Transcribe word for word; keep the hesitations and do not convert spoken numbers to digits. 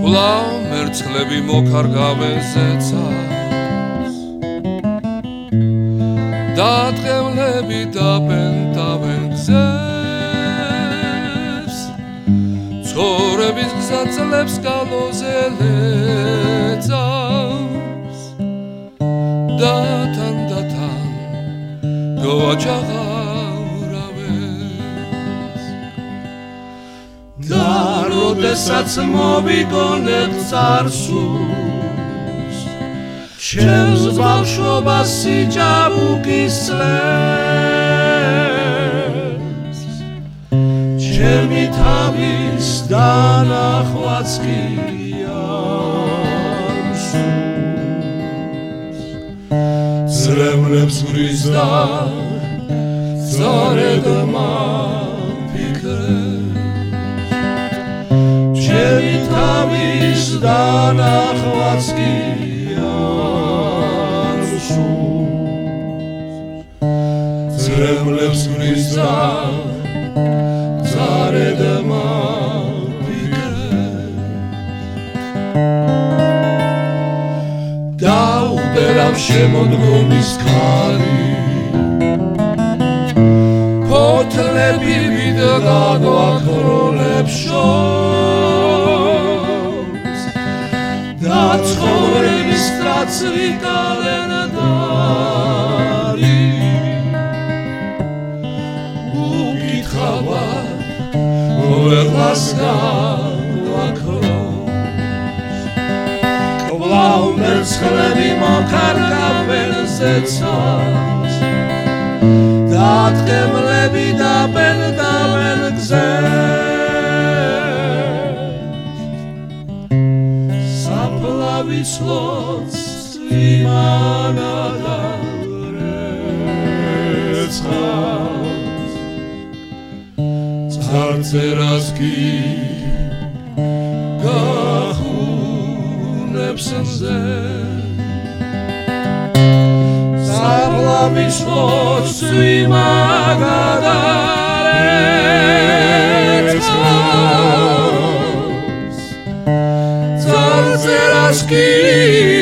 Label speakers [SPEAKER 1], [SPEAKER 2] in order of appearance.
[SPEAKER 1] კვლავ მერცხლები მოკარგავენ ზეცას და ტყევლები დაბენ-დაბენ გზებს ცხოვრების გზა წლებს გალოზელეწავს და თან და თან გვაჯაღავრავებს და როდესაც მოვიგონებ წარსულს ჩემს ბავშვობას სიჯაბუკისლებს ჩემი თავის დანახვაც კი არ სურს ზრემლებს გრის და ზარედმა ფიქრებს ჩემი თავის დანახვაც კი არ სურს ზრემლებს გრის და ზარედმა ფიქრებს დაუბერავ შემოდგომის ქარი ფოთლები ვიდგა გვაქროლებს შორს და ცხოვრების კაცრი კალენდარი უკითხავად ყველას გაგვაქროს კვლავ მერცხლები მოკარგავენ ზეცას და ტყევლები დაბენ-დაბენ გზებს საფლავის ლოცვიმა და რეცხავს წარწერას კი გახუნებს მზე საფლავის ლოცვიმა და რეცხავს წარწერას კი